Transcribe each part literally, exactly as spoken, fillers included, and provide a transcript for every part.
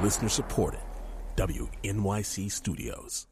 Listener supported. W N Y C Studios.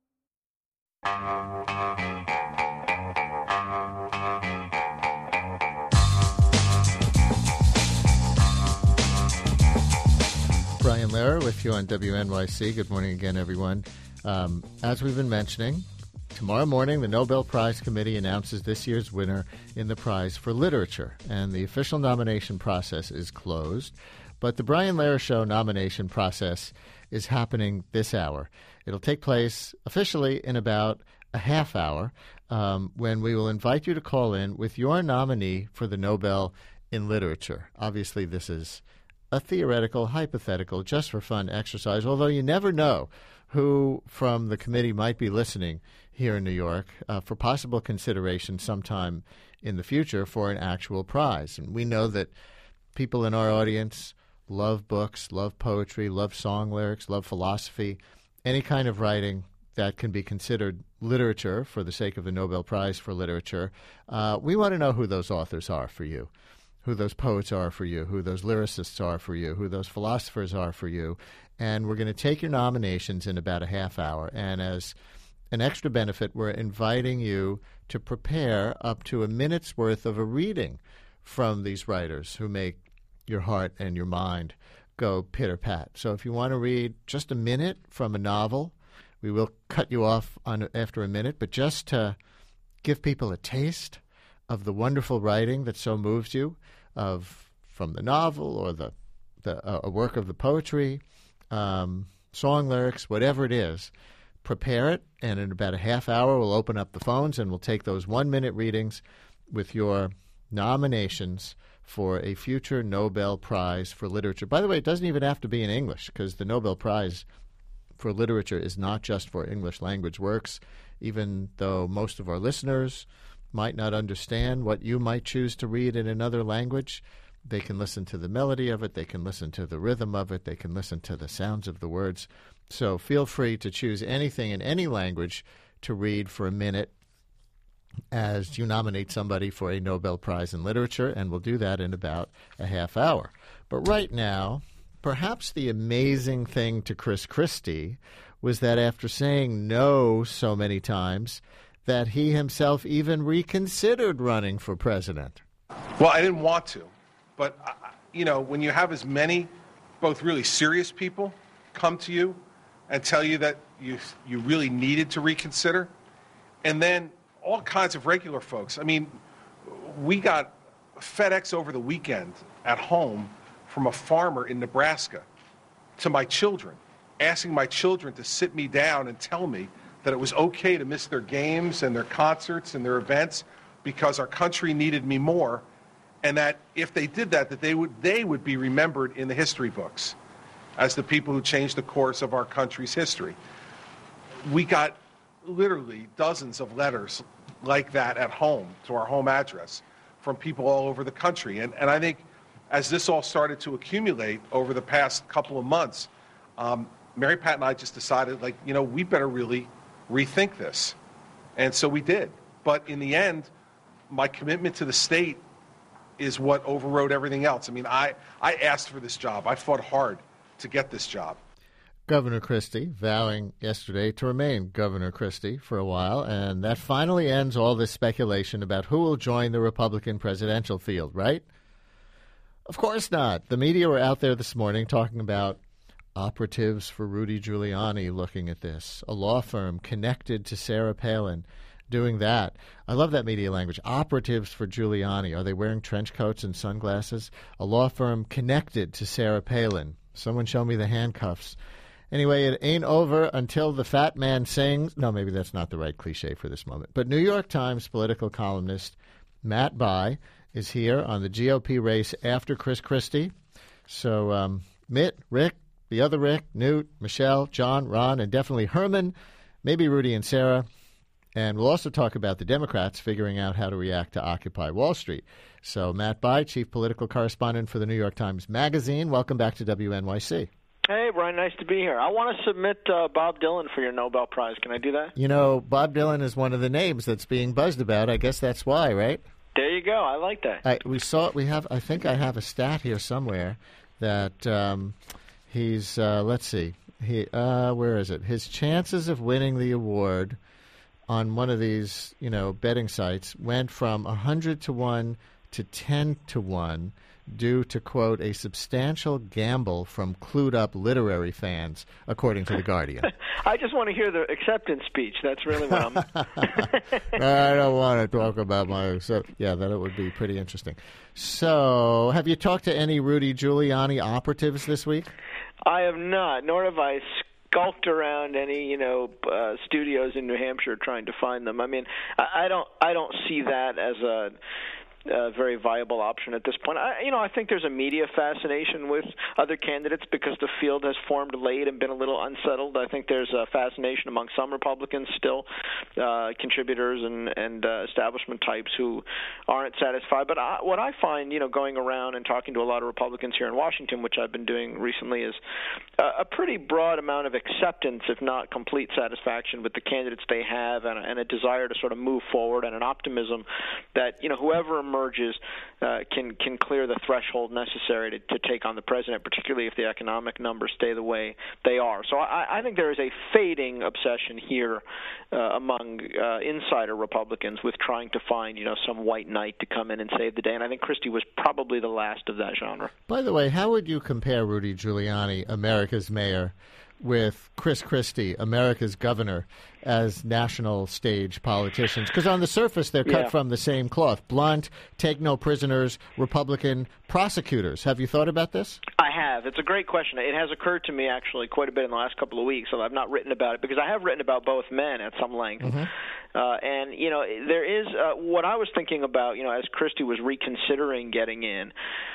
Brian Lehrer with you on W N Y C. Good morning again, everyone. Um, as we've been mentioning, tomorrow morning the Nobel Prize Committee announces this year's winner in the prize for literature, and the official nomination process is closed. But the Brian Lehrer Show nomination process is happening this hour. It'll take place officially in about a half hour um, when we will invite you to call in with your nominee for the Nobel in Literature. Obviously, this is a theoretical, hypothetical, just for fun exercise, although you never know who from the committee might be listening here in New York uh, for possible consideration sometime in the future for an actual prize. And we know that people in our audience love books, love poetry, love song lyrics, love philosophy, any kind of writing that can be considered literature for the sake of the Nobel Prize for Literature. Uh, we want to know who those authors are for you, who those poets are for you, who those lyricists are for you, who those philosophers are for you. And we're going to take your nominations in about a half hour. And as an extra benefit, we're inviting you to prepare up to a minute's worth of a reading from these writers who make your heart and your mind go pitter-pat. So if you want to read just a minute from a novel, we will cut you off on after a minute, but just to give people a taste of the wonderful writing that so moves you, of from the novel or the, the uh, a work of the poetry, um, song lyrics, whatever it is, prepare it, and in about a half hour we'll open up the phones and we'll take those one-minute readings with your nominations for a future Nobel Prize for Literature. By the way, it doesn't even have to be in English, because the Nobel Prize for Literature is not just for English language works, even though most of our listeners might not understand what you might choose to read in another language. They can listen to the melody of it. They can listen to the rhythm of it. They can listen to the sounds of the words. So feel free to choose anything in any language to read for a minute as you nominate somebody for a Nobel Prize in Literature, and we'll do that in about a half hour. But right now, perhaps the amazing thing to Chris Christie was that after saying no so many times, that he himself even reconsidered running for president. Well, I didn't want to, but, uh, you know, when you have as many both really serious people come to you and tell you that you you really needed to reconsider, and then all kinds of regular folks. I mean, we got FedEx over the weekend at home from a farmer in Nebraska to my children, asking my children to sit me down and tell me that it was okay to miss their games and their concerts and their events because our country needed me more, and that if they did that, that they would they would be remembered in the history books as the people who changed the course of our country's history. We got literally dozens of letters like that at home, to our home address, from people all over the country. And, and I think as this all started to accumulate over the past couple of months, um, Mary Pat and I just decided, like, you know, we better really rethink this. And so we did. But in the end, my commitment to the state is what overrode everything else. I mean, I, I asked for this job. I fought hard to get this job. Governor Christie vowing yesterday to remain Governor Christie for a while, and that finally ends all this speculation about who will join the Republican presidential field, right? Of course not. The media were out there this morning talking about operatives for Rudy Giuliani looking at this, a law firm connected to Sarah Palin doing that. I love that media language. Operatives for Giuliani. Are they wearing trench coats and sunglasses? A law firm connected to Sarah Palin. Someone show me the handcuffs. Anyway, it ain't over until the fat man sings. No, maybe that's not the right cliche for this moment. But New York Times political columnist Matt Bai is here on the G O P race after Chris Christie. So um, Mitt, Rick, the other Rick, Newt, Michelle, John, Ron, and definitely Herman, maybe Rudy and Sarah. And we'll also talk about the Democrats figuring out how to react to Occupy Wall Street. So Matt Bai, chief political correspondent for the New York Times Magazine, welcome back to W N Y C. Hey, Brian, nice to be here. I want to submit uh, Bob Dylan for your Nobel Prize. Can I do that? You know, Bob Dylan is one of the names that's being buzzed about. I guess that's why, right? There you go. I like that. I, we saw. We have. I think I have a stat here somewhere that um, He's, uh, let's see, he uh, where is it? His chances of winning the award on one of these, you know, betting sites went from one hundred to one to ten to one due to, quote, a substantial gamble from clued-up literary fans, according to The Guardian. I just want to hear the acceptance speech. That's really what I'm... I don't want to talk about my... So, yeah, that would be pretty interesting. So, have you talked to any Rudy Giuliani operatives this week? I have not, nor have I skulked around any, you know, uh, studios in New Hampshire trying to find them. I mean, I, I don't, I don't see that as a... a very viable option at this point. I, you know, I think there's a media fascination with other candidates because the field has formed late and been a little unsettled. I think there's a fascination among some Republicans still, uh, contributors and, and uh, establishment types who aren't satisfied. But I, what I find, you know, going around and talking to a lot of Republicans here in Washington, which I've been doing recently, is a, a pretty broad amount of acceptance, if not complete satisfaction, with the candidates they have and, and a desire to sort of move forward and an optimism that, you know, whoever emerges emerges uh, can can clear the threshold necessary to, to take on the president, particularly if the economic numbers stay the way they are. So I, I think there is a fading obsession here uh, among uh, insider Republicans with trying to find, you know, some white knight to come in and save the day. And I think Christie was probably the last of that genre. By the way, how would you compare Rudy Giuliani, America's mayor, with Chris Christie, America's governor, as national stage politicians? Because on the surface, they're cut yeah. from the same cloth. Blunt, take no prisoners, Republican prosecutors. Have you thought about this? I have. It's a great question. It has occurred to me, actually, quite a bit in the last couple of weeks, so I've not written about it, because I have written about both men at some length. Mm-hmm. Uh, and, you know, there is uh, what I was thinking about, you know, as Christie was reconsidering getting in,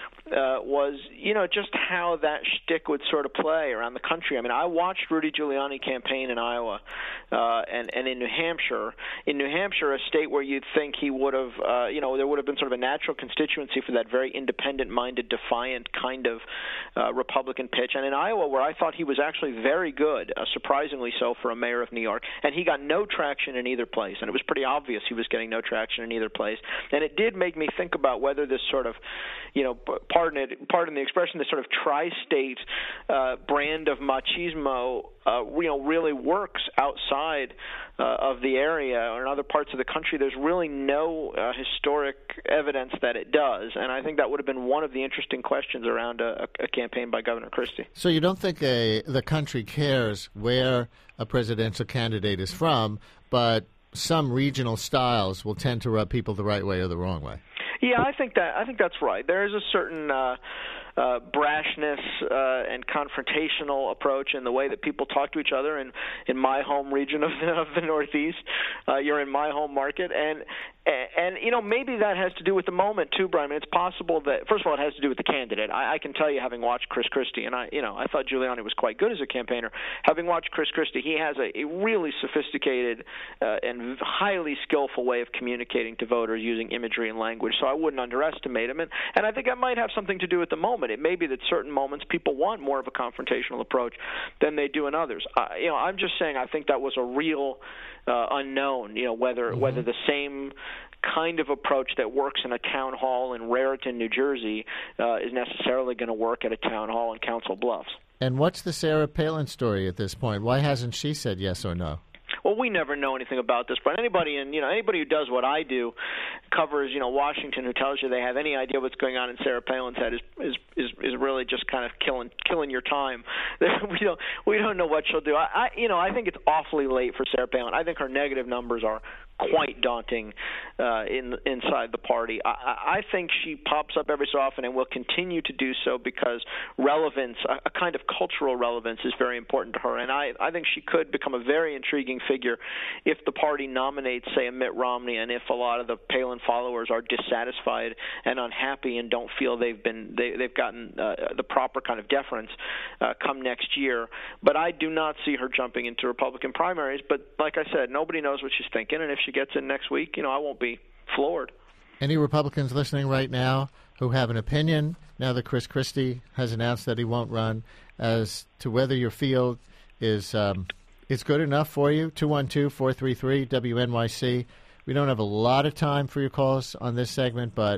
Uh, was, you know, just how that shtick would sort of play around the country. I mean, I watched Rudy Giuliani campaign in Iowa uh, and, and in New Hampshire. In New Hampshire, a state where you'd think he would have, uh, you know, there would have been sort of a natural constituency for that very independent-minded, defiant kind of uh, Republican pitch. And in Iowa, where I thought he was actually very good, uh, surprisingly so for a mayor of New York, and he got no traction in either place. And it was pretty obvious he was getting no traction in either place. And it did make me think about whether this sort of, you know, pardon it, pardon the expression, this sort of tri-state uh, brand of machismo, uh, you know, really works outside uh, of the area or in other parts of the country. There's really no uh, historic evidence that it does, and I think that would have been one of the interesting questions around a, a campaign by Governor Christie. So you don't think a, the country cares where a presidential candidate is from, but some regional styles will tend to rub people the right way or the wrong way? Yeah, I think that I think that's right. There is a certain uh, uh, brashness uh, and confrontational approach in the way that people talk to each other. In in my home region of the, of the Northeast, uh, you're in my home market, and and you know maybe that has to do with the moment too, Brian. I mean, it's possible that first of all it has to do with the candidate. I, I can tell you, having watched Chris Christie, and I you know I thought Giuliani was quite good as a campaigner. Having watched Chris Christie, he has a, a really sophisticated uh, and highly skillful way of communicating to voters using imagery and language. So I wouldn't underestimate him, and, and I think that might have something to do with the moment. It may be that certain moments people want more of a confrontational approach than they do in others. Uh, you know, I'm just saying I think that was a real uh, unknown. You know, whether mm-hmm. whether the same kind of approach that works in a town hall in Raritan, New Jersey, uh, is necessarily going to work at a town hall in Council Bluffs. And what's the Sarah Palin story at this point? Why hasn't she said yes or no? Well, we never know anything about this, but anybody in, you know, anybody who does what I do, covers, you know, Washington, who tells you they have any idea what's going on in Sarah Palin's head is is is, is really just kind of killing killing your time. we don't we don't know what she'll do. I, I you know I think it's awfully late for Sarah Palin. I think her negative numbers are quite daunting uh, in inside the party. I, I think she pops up every so often and will continue to do so because relevance, a, a kind of cultural relevance, is very important to her. And I, I think she could become a very intriguing figure if the party nominates, say, a Mitt Romney, and if a lot of the Palin followers are dissatisfied and unhappy and don't feel they've been they, they've gotten uh, the proper kind of deference uh, come next year. But I do not see her jumping into Republican primaries. But like I said, nobody knows what she's thinking, and if she gets in next week, you know, I won't be floored. Any Republicans listening right now who have an opinion, now that Chris Christie has announced that he won't run, as to whether your field is um, is good enough for you? two one two, four three three, W N Y C. We don't have a lot of time for your calls on this segment, but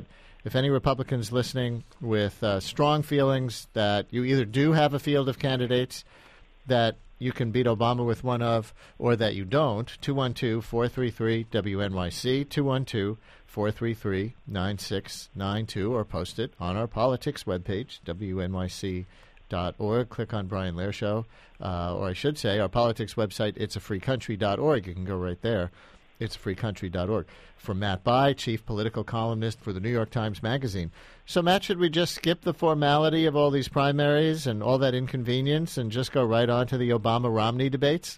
if any Republicans listening with uh, strong feelings that you either do have a field of candidates that you can beat Obama with one of, or that you don't, two one two, four three three, W N Y C, two one two, four three three, nine six nine two, or post it on our politics webpage, W N Y C dot org. Click on Brian Lehrer Show, uh, or I should say our politics website, it's a free country dot org. You can go right there. it's a free country dot org. From Matt Bai, chief political columnist for the New York Times Magazine. So, Matt, should we just skip the formality of all these primaries and all that inconvenience and just go right on to the Obama-Romney debates?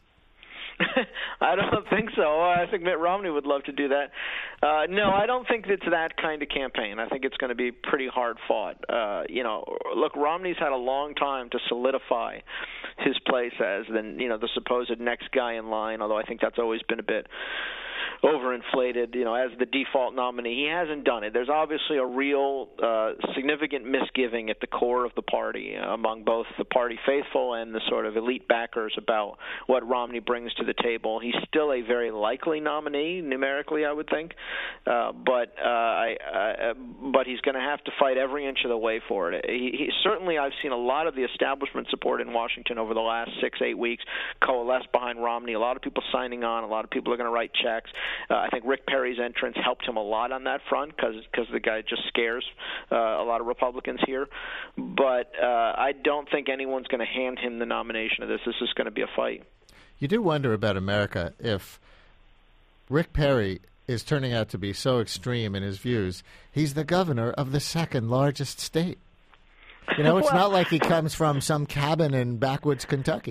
I don't think so. I think Mitt Romney would love to do that. Uh, no, I don't think it's that kind of campaign. I think it's going to be pretty hard fought. Uh, you know, look, Romney's had a long time to solidify his place as the, you know, the supposed next guy in line, although I think that's always been a bit overinflated, you know, as the default nominee. He hasn't done it. There's obviously a real uh, significant misgiving at the core of the party uh, among both the party faithful and the sort of elite backers about what Romney brings to the table. He's still a very likely nominee, numerically, I would think, uh, but uh, I, uh, but he's going to have to fight every inch of the way for it. He, he, certainly, I've seen a lot of the establishment support in Washington over the last six, eight weeks coalesce behind Romney. A lot of people signing on. A lot of people are going to write checks. Uh, I think Rick Perry's entrance helped him a lot on that front because the guy just scares uh, a lot of Republicans here. But uh, I don't think anyone's going to hand him the nomination of this. This is going to be a fight. You do wonder about America if Rick Perry is turning out to be so extreme in his views. He's the governor of the second largest state. You know, it's well, not like he comes from some cabin in backwoods Kentucky.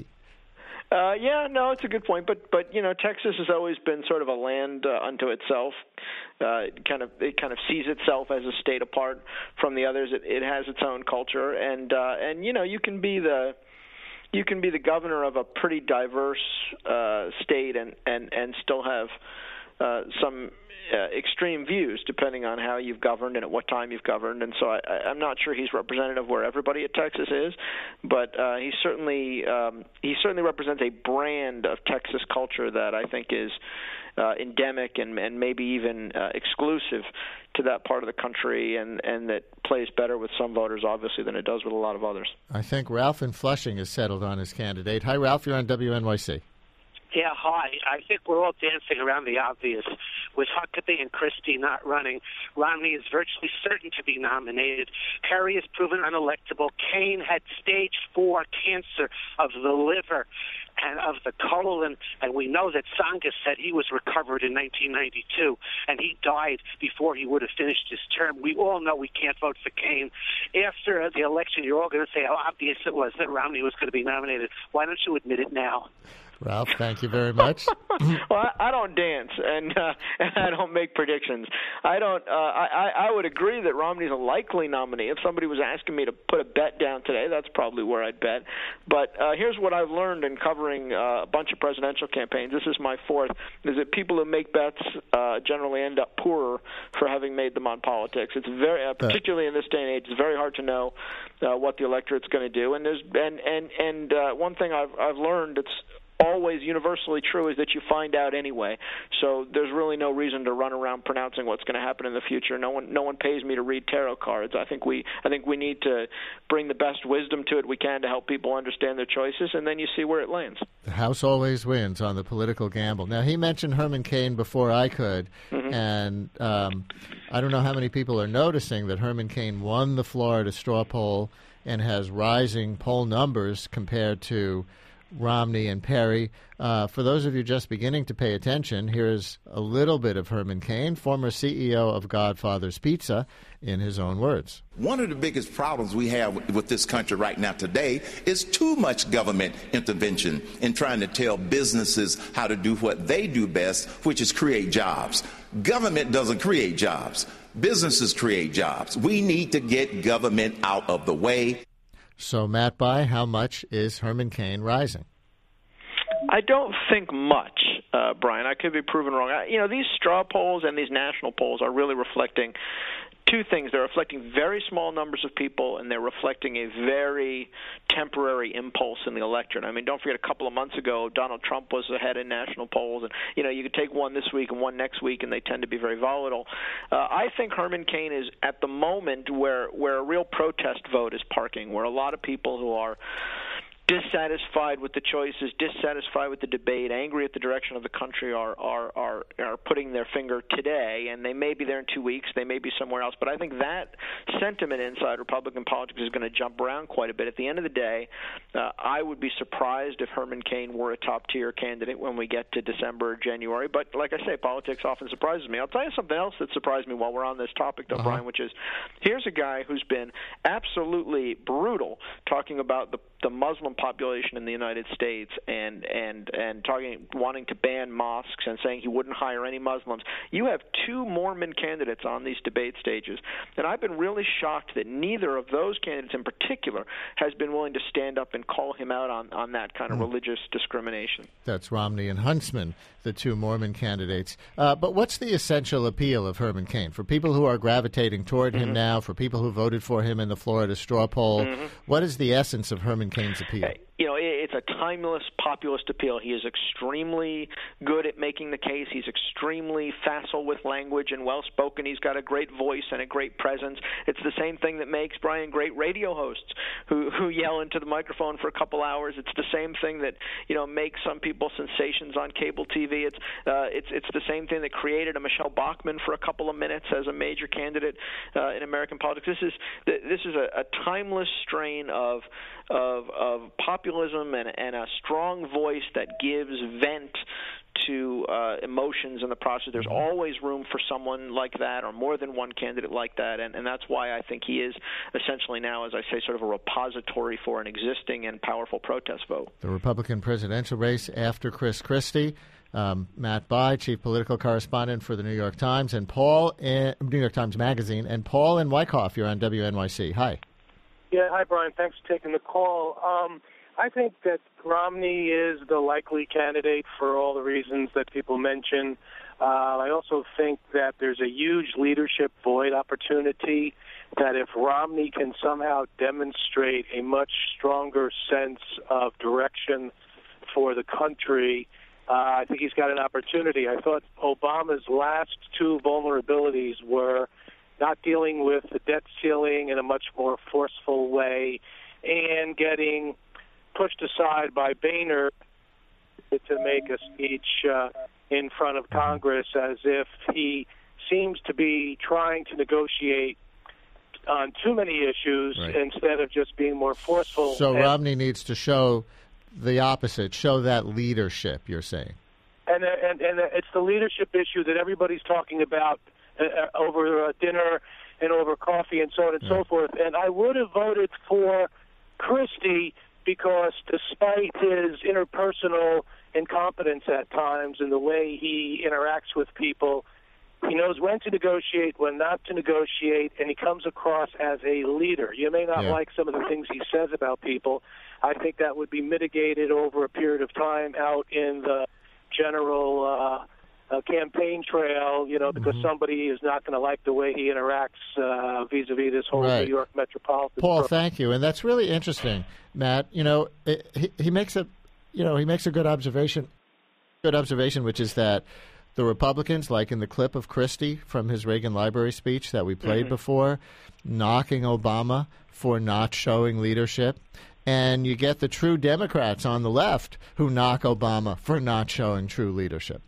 Uh, yeah, no, it's a good point, but but you know, Texas has always been sort of a land uh, unto itself. Uh, it kind of it kind of sees itself as a state apart from the others. It, it has its own culture, and uh, and you know, you can be the you can be the governor of a pretty diverse uh, state and, and, and still have uh, some uh, extreme views depending on how you've governed and at what time you've governed. And so I, I'm not sure he's representative where everybody at Texas is, but uh, he certainly um, he certainly represents a brand of Texas culture that I think is uh, endemic and, and maybe even uh, exclusive to that part of the country, and, and that plays better with some voters, obviously, than it does with a lot of others. I think Ralph in Flushing has settled on his candidate. Hi, Ralph. You're on W N Y C. Yeah, hi. I think we're all dancing around the obvious. With Huckabee and Christie not running, Romney is virtually certain to be nominated. Perry is proven unelectable. Kaine had stage four cancer of the liver and of the colon, and we know that Tsongas said he was recovered in nineteen ninety-two, and he died before he would have finished his term. We all know we can't vote for Kaine. After the election, you're all going to say how obvious it was that Romney was going to be nominated. Why don't you admit it now? Ralph, thank you very much. Well, I, I don't dance, and, uh, and I don't make predictions. I don't. Uh, I, I would agree that Romney's a likely nominee. If somebody was asking me to put a bet down today, that's probably where I'd bet. But uh, here's what I've learned in covering uh, a bunch of presidential campaigns. This is my fourth, is that people who make bets uh, generally end up poorer for having made them on politics. It's very, uh, particularly in this day and age, it's very hard to know uh, what the electorate's going to do. And there's and and and uh, one thing I've I've learned, it's always universally true, is that you find out anyway. So there's really no reason to run around pronouncing what's going to happen in the future. No one, no one pays me to read tarot cards. I think we, I think we need to bring the best wisdom to it we can to help people understand their choices, and then you see where it lands. The House always wins on the political gamble. Now, he mentioned Herman Cain before I could, mm-hmm. and um, I don't know how many people are noticing that Herman Cain won the Florida straw poll and has rising poll numbers compared to Romney and Perry. Uh, for those of you just beginning to pay attention, here's a little bit of Herman Cain, former C E O of Godfather's Pizza, in his own words. One of the biggest problems we have with this country right now today is too much government intervention in trying to tell businesses how to do what they do best, which is create jobs. Government doesn't create jobs. Businesses create jobs. We need to get government out of the way. So, Matt Bai, how much is Herman Cain rising? I don't think much, uh, Brian. I could be proven wrong. I, you know, these straw polls and these national polls are really reflecting two things. They're reflecting very small numbers of people, and they're reflecting a very temporary impulse in the electorate. I mean, don't forget, a couple of months ago, Donald Trump was ahead in national polls, and you know, you could take one this week and one next week, and they tend to be very volatile. Uh, I think Herman Cain is at the moment where where a real protest vote is parking, where a lot of people who are dissatisfied with the choices, dissatisfied with the debate, angry at the direction of the country are, are are are putting their finger today, and they may be there in two weeks, they may be somewhere else. But I think that sentiment inside Republican politics is going to jump around quite a bit. At the end of the day, uh, I would be surprised if Herman Cain were a top-tier candidate when we get to December or January. But like I say, politics often surprises me. I'll tell you something else that surprised me while we're on this topic, though, uh-huh. Brian, which is here's a guy who's been absolutely brutal talking about the, the Muslim population in the United States and and and talking wanting to ban mosques and saying he wouldn't hire any Muslims. You have two Mormon candidates on these debate stages, and I've been really shocked that neither of those candidates in particular has been willing to stand up and call him out on, on that kind of mm. religious discrimination. That's Romney and Huntsman, the two Mormon candidates. Uh, but what's the essential appeal of Herman Cain? For people who are gravitating toward mm-hmm. him now, for people who voted for him in the Florida straw poll, mm-hmm. what is the essence of Herman Cain's appeal? Hey. You know, it's a timeless populist appeal. He is extremely good at making the case. He's extremely facile with language and well-spoken. He's got a great voice and a great presence. It's the same thing that makes Brian great radio hosts who, who yell into the microphone for a couple hours. It's the same thing that, you know, makes some people sensations on cable T V. It's uh, it's it's the same thing that created a Michelle Bachmann for a couple of minutes as a major candidate uh, in American politics. This is this is a, a timeless strain of of of populism and, and a strong voice that gives vent to uh, emotions in the process. There's always room for someone like that or more than one candidate like that, and, and that's why I think he is essentially now, as I say, sort of a repository for an existing and powerful protest vote. The Republican presidential race after Chris Christie. Um, Matt Bai, chief political correspondent for the New York Times, and Paul in New York Times Magazine, and Paul in Wyckoff, you're on W N Y C. Hi. Yeah, hi, Brian. Thanks for taking the call. Um, I think that Romney is the likely candidate for all the reasons that people mention. Uh, I also think that there's a huge leadership void opportunity, that if Romney can somehow demonstrate a much stronger sense of direction for the country, uh, I think he's got an opportunity. I thought Obama's last two vulnerabilities were not dealing with the debt ceiling in a much more forceful way and getting pushed aside by Boehner to make a speech uh, in front of Congress as if he seems to be trying to negotiate on too many issues right. instead of just being more forceful. So and, Romney needs to show the opposite, show that leadership, you're saying. And, and, and it's the leadership issue that everybody's talking about Uh, over uh, dinner and over coffee and so on and yeah. so forth. And I would have voted for Christie because despite his interpersonal incompetence at times and the way he interacts with people, he knows when to negotiate, when not to negotiate, and he comes across as a leader. You may not yeah. like some of the things he says about people. I think that would be mitigated over a period of time out in the general uh a campaign trail, you know, because mm-hmm. somebody is not going to like the way he interacts uh, vis-a-vis this whole right. New York metropolitan. Paul, program. Thank you, and that's really interesting, Matt. You know, it, he, he makes a, you know, he makes a good observation, good observation, which is that the Republicans, like in the clip of Christie from his Reagan Library speech that we played mm-hmm. before, knocking Obama for not showing leadership. And you get the true Democrats on the left who knock Obama for not showing true leadership.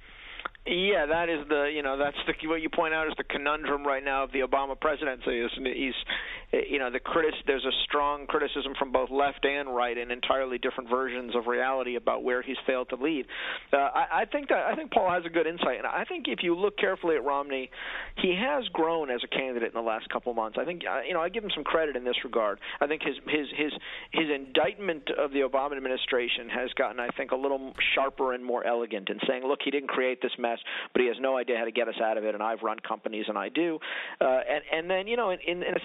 Yeah, that is the, you know, that's the, what you point out is the conundrum right now of the Obama presidency. Is he's, you know, the critic, there's a strong criticism from both left and right in entirely different versions of reality about where he's failed to lead. Uh, I, I think that I think Paul has a good insight, and I think if you look carefully at Romney, he has grown as a candidate in the last couple of months. I think, uh, you know, I give him some credit in this regard. I think his his his his indictment of the Obama administration has gotten, I think, a little sharper and more elegant in saying, look, he didn't create this mess, but he has no idea how to get us out of it, and I've run companies, and I do. Uh, and, and then, you know, in, in a sense, in these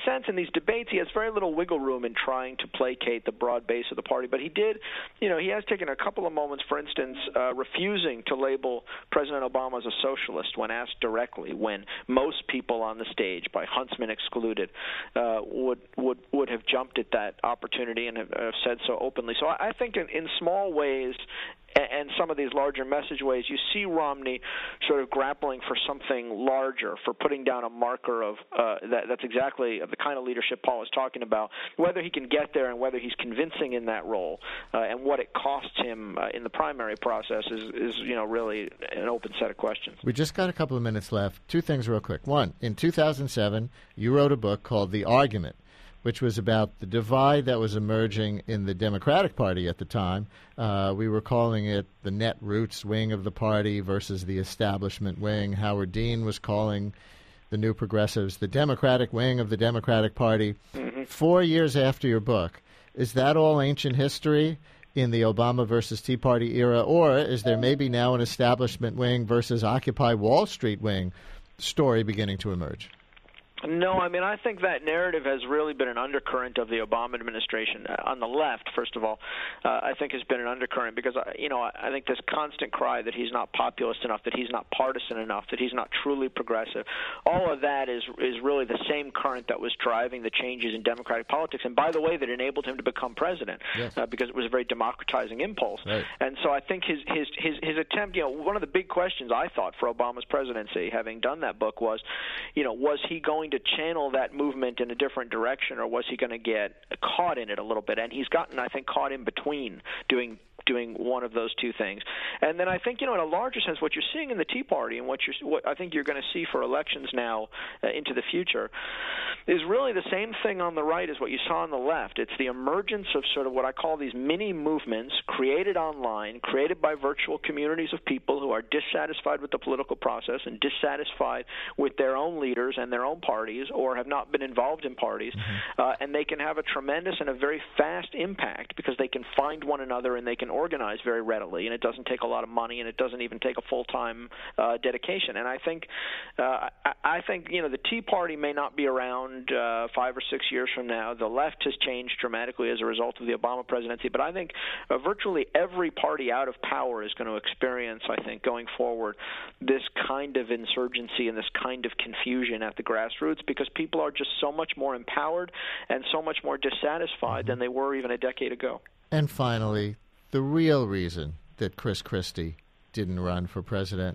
debates, he has very little wiggle room in trying to placate the broad base of the party. But he did, you know, he has taken a couple of moments, for instance, uh, refusing to label President Obama as a socialist when asked directly, when most people on the stage, by Huntsman excluded, uh, would would would have jumped at that opportunity and have, have said so openly. So I, I think in, in small ways, and some of these larger message ways, you see Romney sort of grappling for something larger, for putting down a marker of uh, that, that's exactly the kind of leadership Paul is talking about. Whether he can get there and whether he's convincing in that role, uh, and what it costs him uh, in the primary process is, is, you know, really an open set of questions. We just got a couple of minutes left. Two things real quick. One, in two thousand seven, you wrote a book called The Argument, which was about the divide that was emerging in the Democratic Party at the time. Uh, we were calling it the net roots wing of the party versus the establishment wing. Howard Dean was calling the New Progressives the Democratic wing of the Democratic Party. Mm-hmm. Four years after your book, is that all ancient history in the Obama versus Tea Party era, or is there maybe now an establishment wing versus Occupy Wall Street wing story beginning to emerge? No, I mean, I think that narrative has really been an undercurrent of the Obama administration. Uh, on the left, first of all, uh, I think has been an undercurrent because, uh, you know, I, I think this constant cry that he's not populist enough, that he's not partisan enough, that he's not truly progressive, all of that is is really the same current that was driving the changes in Democratic politics, and by the way, that enabled him to become president. Yes. uh, because it was a very democratizing impulse. Right. And so I think his, his, his, his attempt, you know, one of the big questions I thought for Obama's presidency, having done that book, was, you know, was he going to channel that movement in a different direction, or was he going to get caught in it a little bit? And he's gotten, I think, caught in between doing doing one of those two things. And then I think, you know, in a larger sense, what you're seeing in the Tea Party and what you're, what I think you're going to see for elections now uh, into the future is really the same thing on the right as what you saw on the left. It's the emergence of sort of what I call these mini movements created online, created by virtual communities of people who are dissatisfied with the political process and dissatisfied with their own leaders and their own parties, or have not been involved in parties, mm-hmm. uh, and they can have a tremendous and a very fast impact because they can find one another and they can organize very readily, and it doesn't take a lot of money, and it doesn't even take a full-time uh, dedication. And I think, uh, I, I think, you know, the Tea Party may not be around uh, five or six years from now. The left has changed dramatically as a result of the Obama presidency, but I think uh, virtually every party out of power is going to experience, I think, going forward, this kind of insurgency and this kind of confusion at the grassroots, because people are just so much more empowered and so much more dissatisfied than they were even a decade ago. And finally, the real reason that Chris Christie didn't run for president,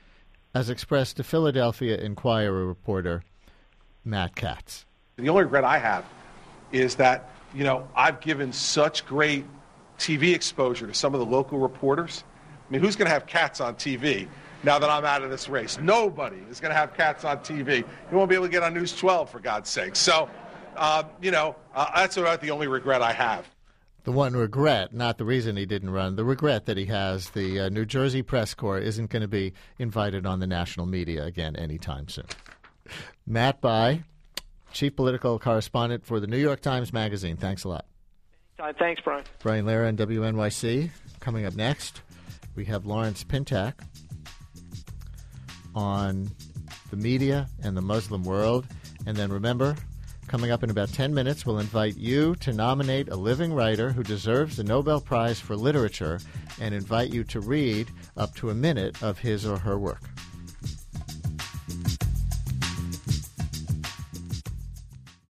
as expressed to Philadelphia Inquirer reporter Matt Katz. The only regret I have is that, you know, I've given such great T V exposure to some of the local reporters. I mean, who's going to have Katz on T V now that I'm out of this race? Nobody is going to have Katz on T V. You won't be able to get on News twelve, for God's sake. So, uh, you know, uh, that's about the only regret I have. The one regret, not the reason he didn't run, the regret that he has, the uh, New Jersey press corps isn't going to be invited on the national media again anytime soon. Matt Bai, chief political correspondent for the New York Times Magazine. Thanks a lot. Thanks, Brian. Brian Lehrer on W N Y C. Coming up next, we have Lawrence Pintak on the media and the Muslim world. And then remember, coming up in about ten minutes, we'll invite you to nominate a living writer who deserves the Nobel Prize for Literature and invite you to read up to a minute of his or her work.